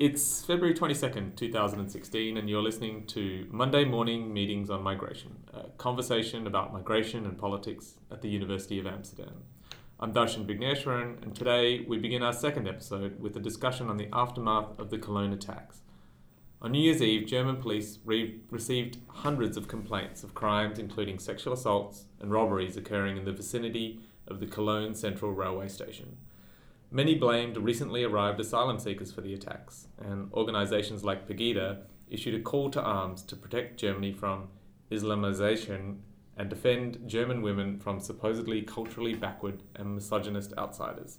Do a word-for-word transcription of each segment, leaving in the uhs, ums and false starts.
It's February twenty-second, twenty sixteen, and you're listening to Monday Morning Meetings on Migration, a conversation about migration and politics at the University of Amsterdam. I'm Darshan Vigneswaran, and today we begin our second episode with a discussion on the aftermath of the Cologne attacks. On New Year's Eve, German police re- received hundreds of complaints of crimes including sexual assaults and robberies occurring in the vicinity of the Cologne Central Railway Station. Many blamed recently arrived asylum seekers for the attacks, and organisations like Pegida issued a call to arms to protect Germany from Islamization and defend German women from supposedly culturally backward and misogynist outsiders.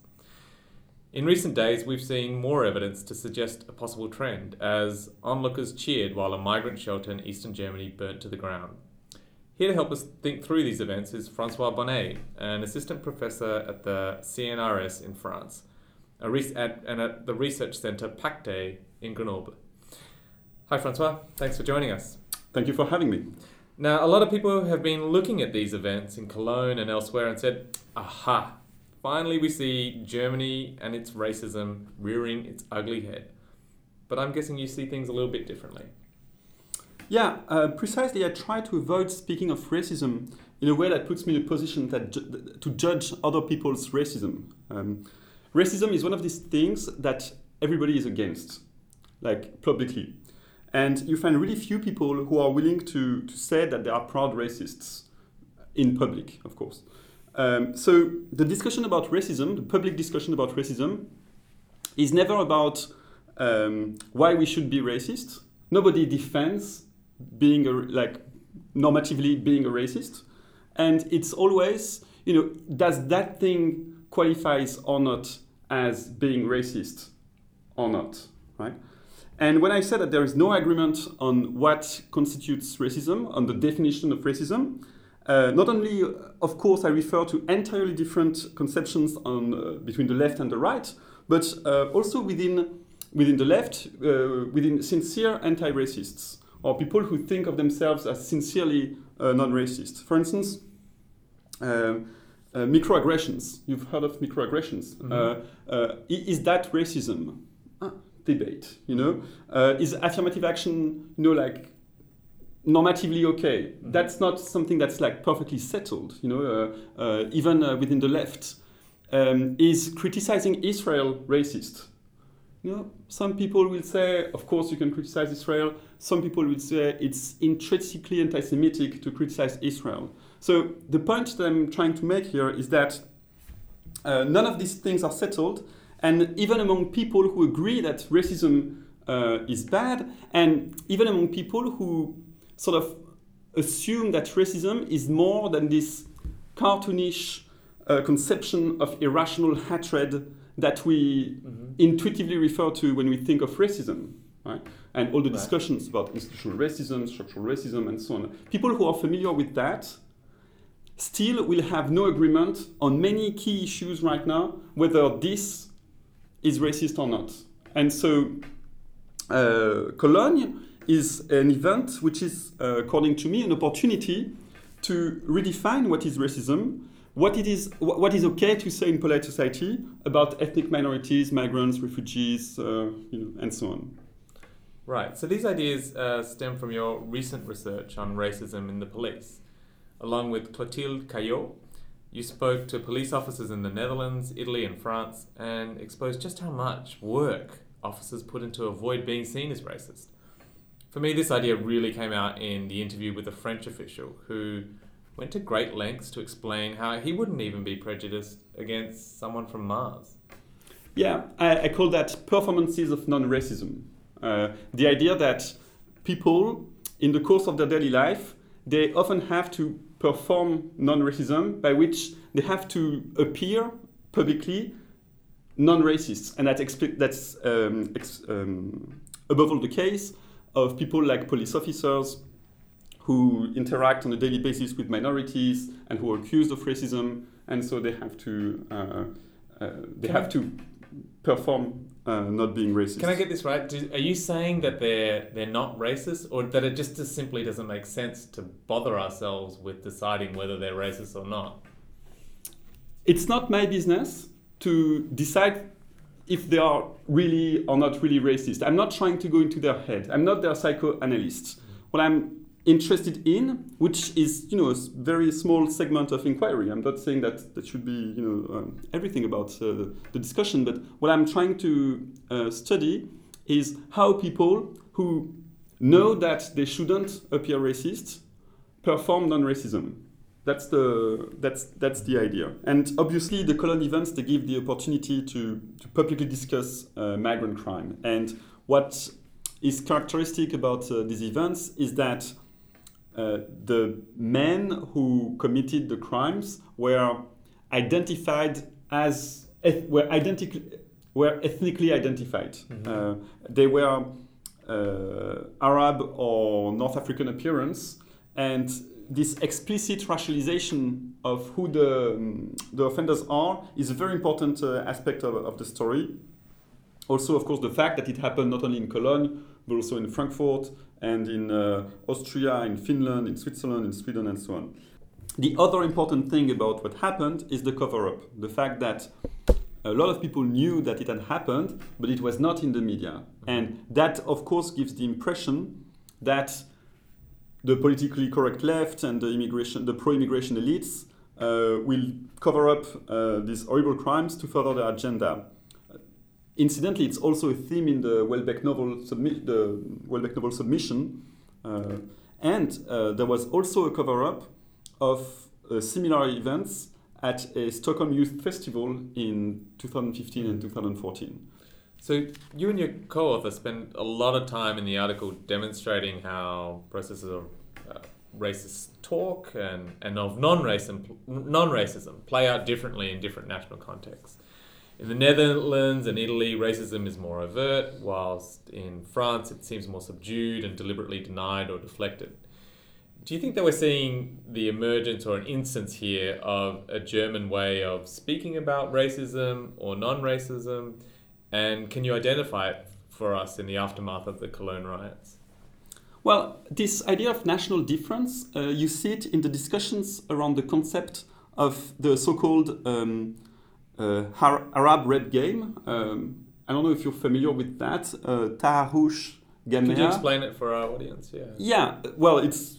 In recent days, we've seen more evidence to suggest a possible trend, as onlookers cheered while a migrant shelter in eastern Germany burnt to the ground. Here to help us think through these events is Francois Bonnet, an assistant professor at the C N R S in France, a re- at, and at the research centre Pacte in Grenoble. Hi Francois, thanks for joining us. Thank you for having me. Now, a lot of people have been looking at these events in Cologne and elsewhere and said, aha, finally we see Germany and its racism rearing its ugly head. But I'm guessing you see things a little bit differently. Yeah, uh, precisely. I try to avoid speaking of racism in a way that puts me in a position that ju- to judge other people's racism. Um, racism is one of these things that everybody is against, like publicly. And you find really few people who are willing to, to say that they are proud racists in public, of course. Um, so the discussion about racism, the public discussion about racism, is never about um, why we should be racist. Nobody defends being a, like normatively being a racist, and it's always, you know, does that thing qualifies or not as being racist or not, right? And when I said that there is no agreement on what constitutes racism, on the definition of racism, uh, not only, of course, I refer to entirely different conceptions on uh, between the left and the right, but uh, also within within the left, uh, within sincere anti-racists, or people who think of themselves as sincerely uh, non-racist. For instance, uh, uh, microaggressions. You've heard of microaggressions. Mm-hmm. Uh, uh, is that racism? Ah, debate, you know? Uh, is affirmative action, you know, like normatively okay? Mm-hmm. That's not something that's like perfectly settled, you know, uh, uh, even uh, within the left. Um, is criticizing Israel racist? You know, some people will say, of course, you can criticize Israel. Some people will say it's intrinsically anti-Semitic to criticize Israel. So the point that I'm trying to make here is that uh, none of these things are settled. And even among people who agree that racism uh, is bad, and even among people who sort of assume that racism is more than this cartoonish uh, conception of irrational hatred that we mm-hmm. intuitively refer to when we think of racism, right? And all the right. discussions about institutional racism, structural racism, and so on. People who are familiar with that still will have no agreement on many key issues right now, whether this is racist or not. And so uh, Cologne is an event which is, uh, according to me, an opportunity to redefine what is racism, What it is, what is okay to say in polite society about ethnic minorities, migrants, refugees, uh, you know, and so on. Right. So these ideas uh, stem from your recent research on racism in the police. Along with Clotilde Caillot, you spoke to police officers in the Netherlands, Italy, and France, and exposed just how much work officers put in to avoid being seen as racist. For me, this idea really came out in the interview with a French official who went to great lengths to explain how he wouldn't even be prejudiced against someone from Mars. Yeah, I, I call that performances of non-racism. Uh, the idea that people, in the course of their daily life, they often have to perform non-racism, by which they have to appear publicly non-racist. And that expli- that's um, ex- um, above all the case of people like police officers, who interact on a daily basis with minorities and who are accused of racism, and so they have to uh, uh, they Can have I, to perform uh, not being racist. Can I get this right? Do, are you saying that they're they're not racist, or that it just, just simply doesn't make sense to bother ourselves with deciding whether they're racist or not? It's not my business to decide if they are really or not really racist. I'm not trying to go into their head. I'm not their psychoanalyst. What I'm interested in, which is, you know, a very small segment of inquiry. I'm not saying that that should be, you know, um, everything about uh, the discussion, but what I'm trying to uh, study is how people who know that they shouldn't appear racist perform non-racism. That's the that's that's the idea. And obviously, the Cologne events, they give the opportunity to, to publicly discuss uh, migrant crime. And what is characteristic about uh, these events is that uh, the men who committed the crimes were identified as were identically were ethnically identified. Mm-hmm. Uh, they were uh, Arab or North African appearance, and this explicit racialization of who the, um, the offenders are is a very important uh, aspect of, of the story. Also, of course, the fact that it happened not only in Cologne, but also in Frankfurt and in uh, Austria, in Finland, in Switzerland, in Sweden, and so on. The other important thing about what happened is the cover-up. The fact that a lot of people knew that it had happened, but it was not in the media. And that, of course, gives the impression that the politically correct left and the immigration, the pro-immigration elites uh, will cover up uh, these horrible crimes to further their agenda. Uh, incidentally, it's also a theme in the Welbeck novel, submi- the Welbeck novel Submission, uh, and uh, there was also a cover-up of uh, similar events at a Stockholm Youth Festival in two thousand fifteen and two thousand fourteen. So you and your co-author spend a lot of time in the article demonstrating how processes of uh, racist talk and, and of non-racism, non-racism play out differently in different national contexts. In the Netherlands and Italy, racism is more overt, whilst in France it seems more subdued and deliberately denied or deflected. Do you think that we're seeing the emergence or an instance here of a German way of speaking about racism or non-racism? And can you identify it for us in the aftermath of the Cologne riots? Well, this idea of national difference, uh, you see it in the discussions around the concept of the so-called um, uh, Arab Red Game. Um, I don't know if you're familiar with that. Uh, Taharoush Gamea. Could you explain it for our audience? Yeah. Yeah. Well, it's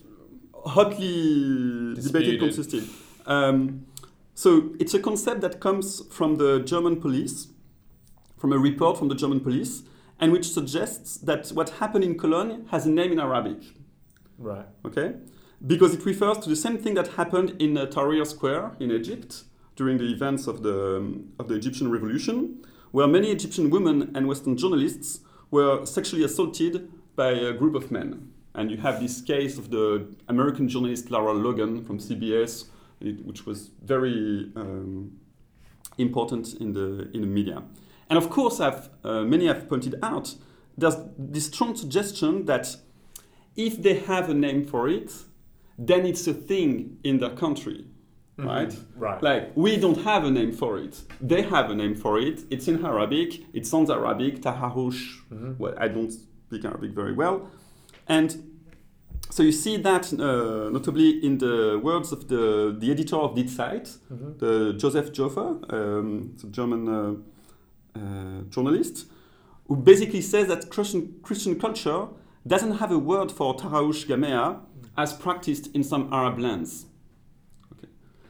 hotly Disputed. debated, contested. Um, so it's a concept that comes from the German police, from a report from the German police, and which suggests that what happened in Cologne has a name in Arabic. Right. Okay? Because it refers to the same thing that happened in uh, Tahrir Square in Egypt during the events of the, um, of the Egyptian Revolution, where many Egyptian women and Western journalists were sexually assaulted by a group of men. And you have this case of the American journalist Lara Logan from C B S, which was very um, important in the, in the media. And of course, I've, uh, many have pointed out, there's this strong suggestion that if they have a name for it, then it's a thing in their country, mm-hmm. right? Right. Like, we don't have a name for it. They have a name for it. It's in Arabic. It sounds Arabic, Taharoush. Mm-hmm. Well, I don't speak Arabic very well. And so you see that uh, notably in the words of the, the editor of Die Zeit, mm-hmm. the Joseph Joffe, um, the German uh, Uh, journalist, who basically says that Christian, Christian culture doesn't have a word for Taharoush Gamea as practiced in some Arab lands. Okay.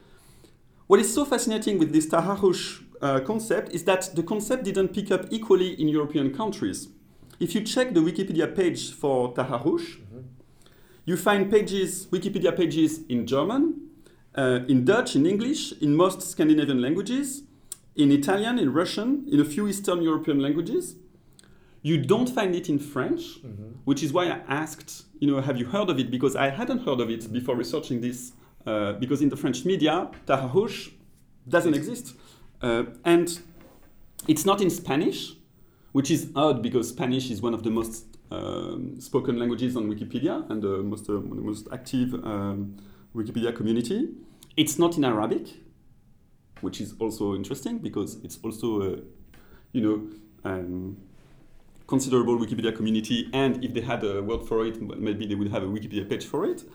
What is so fascinating with this Taharoush uh, concept is that the concept didn't pick up equally in European countries. If you check the Wikipedia page for Taharoush, mm-hmm. you find pages, Wikipedia pages in German, uh, in Dutch, in English, in most Scandinavian languages, in Italian, in Russian, in a few Eastern European languages. You don't find it in French, mm-hmm. which is why I asked, you know, have you heard of it? Because I hadn't heard of it before researching this, uh, because in the French media, Taharoush doesn't exist. Uh, and it's not in Spanish, which is odd because Spanish is one of the most um, spoken languages on Wikipedia and the most, uh, the most active um, Wikipedia community. It's not in Arabic, which is also interesting because it's also a, you know, um, considerable Wikipedia community, and if they had a word for it, maybe they would have a Wikipedia page for it.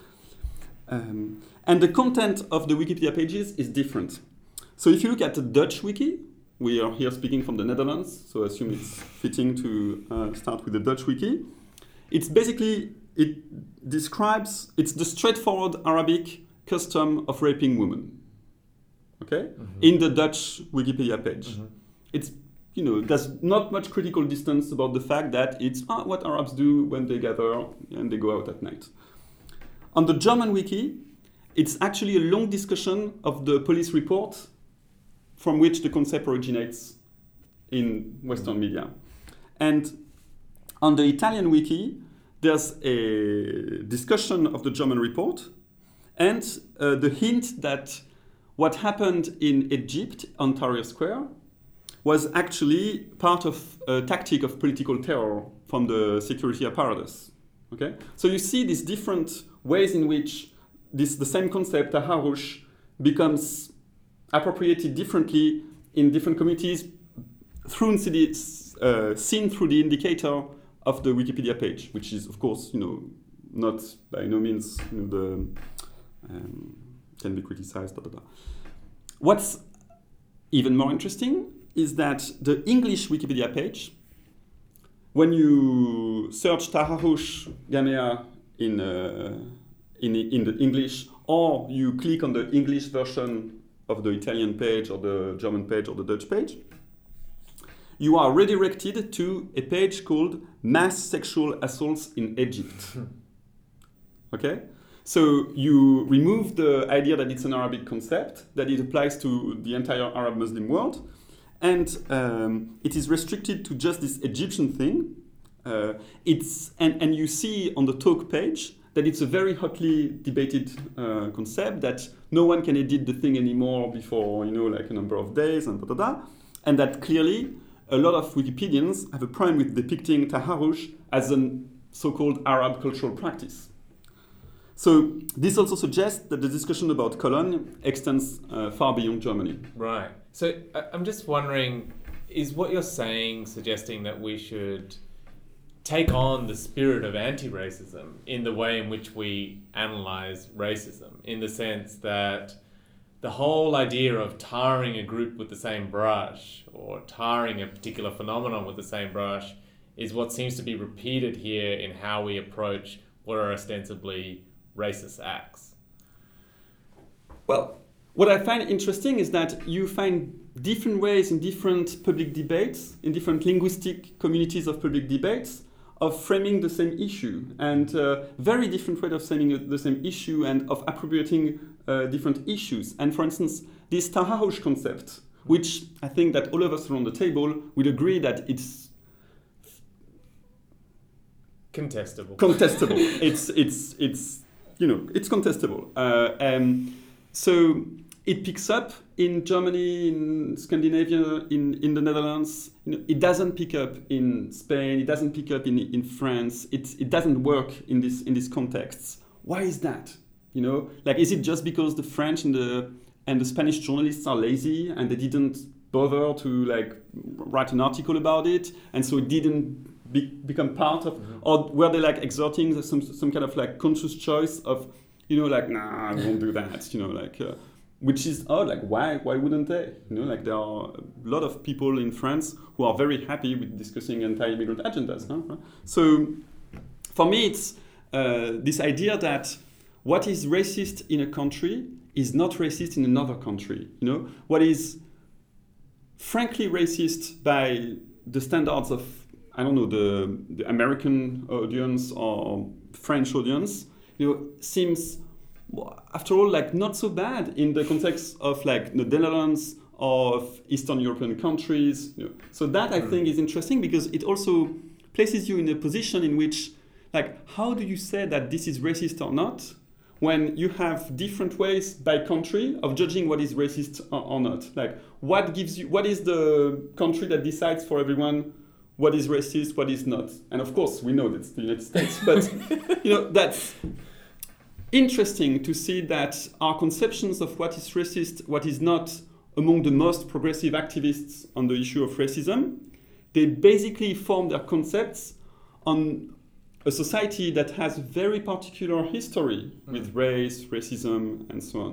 Um, and the content of the Wikipedia pages is different. So if you look at the Dutch wiki, We are here speaking from the Netherlands, so I assume it's fitting to uh, start with the Dutch wiki. It's basically, it describes, it's the straightforward Arabic custom of raping women. Okay? Mm-hmm. In the Dutch Wikipedia page. Mm-hmm. It's, you know, there's not much critical distance about the fact that it's ah, what Arabs do when they gather and they go out at night. On the German wiki, it's actually a long discussion of the police report from which the concept originates in Western media. And on the Italian wiki, there's a discussion of the German report and uh, the hint that what happened in Egypt on Tahrir Square was actually part of a tactic of political terror from the security apparatus. Okay? So you see these different ways in which this the same concept, taharrush, becomes appropriated differently in different communities through the, uh, seen through the indicator of the Wikipedia page, which is, of course, you know, not by no means, you know, the um, can be criticized. Da, da, da. What's even more interesting is that the English Wikipedia page, when you search taharrush gamea in uh, in in the English, or you click on the English version of the Italian page or the German page or the Dutch page, you are redirected to a page called Mass Sexual Assaults in Egypt. Okay? So you remove the idea that it's an Arabic concept, that it applies to the entire Arab Muslim world, and um, it is restricted to just this Egyptian thing. Uh, it's and, and you see on the talk page that it's a very hotly debated uh, concept, that no one can edit the thing anymore before, you know, like a number of days, and da da da, and that clearly a lot of Wikipedians have a problem with depicting taharrush as a so-called Arab cultural practice. So this also suggests that the discussion about Cologne extends uh, far beyond Germany. Right. So I'm just wondering, is what you're saying suggesting that we should take on the spirit of anti-racism in the way in which we analyze racism, in the sense that the whole idea of tarring a group with the same brush or tarring a particular phenomenon with the same brush is what seems to be repeated here in how we approach what are ostensibly racist acts? Well, what I find interesting is that you find different ways in different public debates, in different linguistic communities of public debates, of framing the same issue, and uh, very different way of framing the same issue and of appropriating uh, different issues. And for instance, this taharrush concept, which I think that all of us around the table would agree that it's contestable. Contestable. it's it's it's you know it's contestable. Uh, um, so it picks up in Germany, in Scandinavia, in, in the Netherlands. You know, it doesn't pick up in Spain. It doesn't pick up in in France. It it doesn't work in this in these contexts. Why is that? You know, like, is it just because the French and the and the Spanish journalists are lazy and they didn't bother to like write an article about it, and so it didn't be, become part of, mm-hmm. or were they like exerting some some kind of like conscious choice of, you know, like, nah, I won't do that. You know, like. Uh, Which is odd, like why why wouldn't they? You know, like there are a lot of people in France who are very happy with discussing anti-immigrant agendas. Huh? So for me, it's uh, this idea that what is racist in a country is not racist in another country. You know, what is frankly racist by the standards of, I don't know, the, the American audience or French audience, you know, seems, after all, like not so bad in the context of like the Netherlands or of Eastern European countries. You know. So that I mm. think is interesting because it also places you in a position in which, like, how do you say that this is racist or not when you have different ways by country of judging what is racist or, or not? Like, what gives you, what is the country that decides for everyone what is racist, what is not? And of course, we know that's the United States, but you know, that's interesting to see that our conceptions of what is racist, what is not, among the most progressive activists on the issue of racism, they basically form their concepts on a society that has very particular history mm. with race, racism, and so on.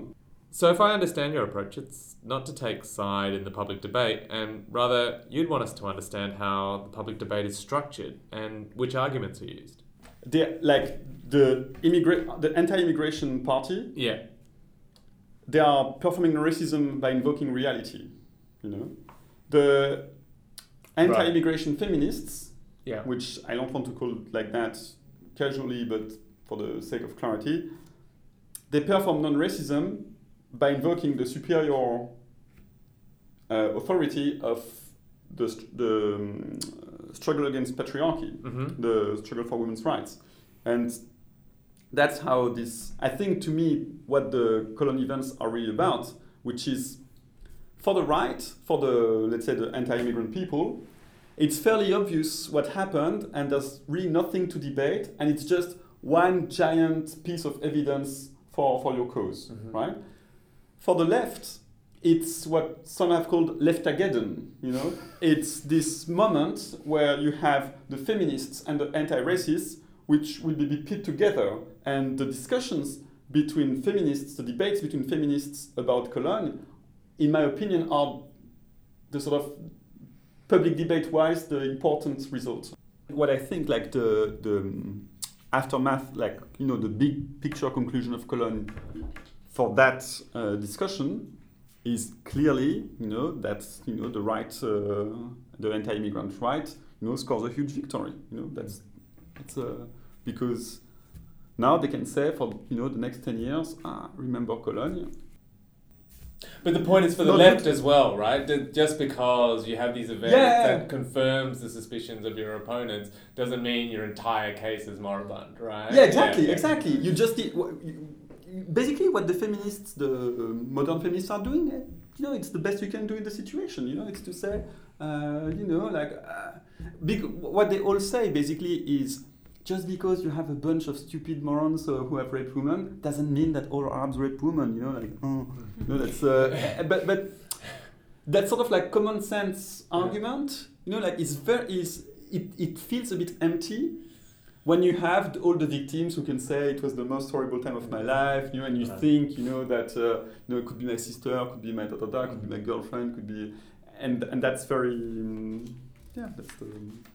So if I understand your approach, it's not to take side in the public debate, and rather you'd want us to understand how the public debate is structured and which arguments are used. They're, like the immigra- the anti-immigration party, Yeah. they are performing racism by invoking reality. You know, the anti-immigration right. feminists, yeah. which I don't want to call it like that casually, but for the sake of clarity, they perform non-racism by invoking the superior uh, authority of the, the um, struggle against patriarchy, mm-hmm. the struggle for women's rights. And that's how this, I think to me, what the Cologne events are really about, which is for the right, for the, let's say, the anti-immigrant people, it's fairly obvious what happened and there's really nothing to debate, and it's just one giant piece of evidence for, for your cause, mm-hmm. right? For the left, it's what some have called leftageddon, you know? It's this moment where you have the feminists and the anti-racists, which will be put together, and the discussions between feminists, the debates between feminists about Cologne, in my opinion, are the sort of public debate-wise the important result. What I think, like the the aftermath, like you know, the big picture conclusion of Cologne for that uh, discussion is clearly, you know, that you know the right, uh, the anti-immigrant right, you know, scores a huge victory. You know, that's it's uh, because now they can say for you know the next ten years, ah, remember Cologne. But the point is for the Not left good. as well, right? That just because you have these events Yeah. that confirms the suspicions of your opponents doesn't mean your entire case is moribund, right? Yeah, exactly, yeah, yeah. exactly. You just did, basically what the feminists, the modern feminists are doing, you know, it's the best you can do in the situation. You know, it's to say, uh, you know, like, uh, big, what they all say basically is, just because you have a bunch of stupid morons uh, who have raped women doesn't mean that all Arabs rape women. You know, like, oh, you know, that's. Uh, but but that sort of like common sense argument, you know, like it's very is it, it feels a bit empty when you have all the victims who can say it was the most horrible time of my life, you know, and you right. think, you know, that uh, you know it could be my sister, could be my da da da, could be my girlfriend, could be, and and that's very, um, yeah, that's the.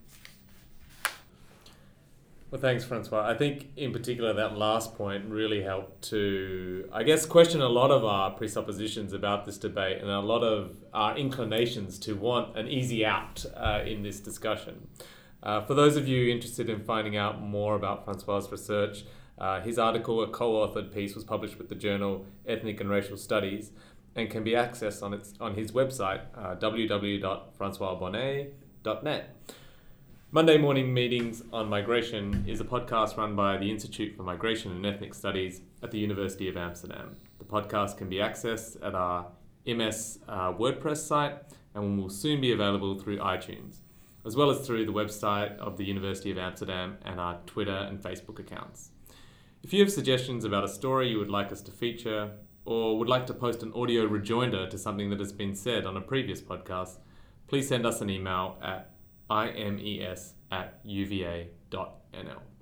Well, thanks, Francois. I think in particular that last point really helped to, I guess, question a lot of our presuppositions about this debate and a lot of our inclinations to want an easy out uh, in this discussion. Uh, for those of you interested in finding out more about Francois' research, uh, his article, a co-authored piece, was published with the journal Ethnic and Racial Studies and can be accessed on its on his website, uh, w w w dot francois bonnet dot net. Monday Morning Meetings on Migration is a podcast run by the Institute for Migration and Ethnic Studies at the University of Amsterdam. The podcast can be accessed at our M S uh, WordPress site and will soon be available through iTunes, as well as through the website of the University of Amsterdam and our Twitter and Facebook accounts. If you have suggestions about a story you would like us to feature, or would like to post an audio rejoinder to something that has been said on a previous podcast, please send us an email at imes at uva dot n l.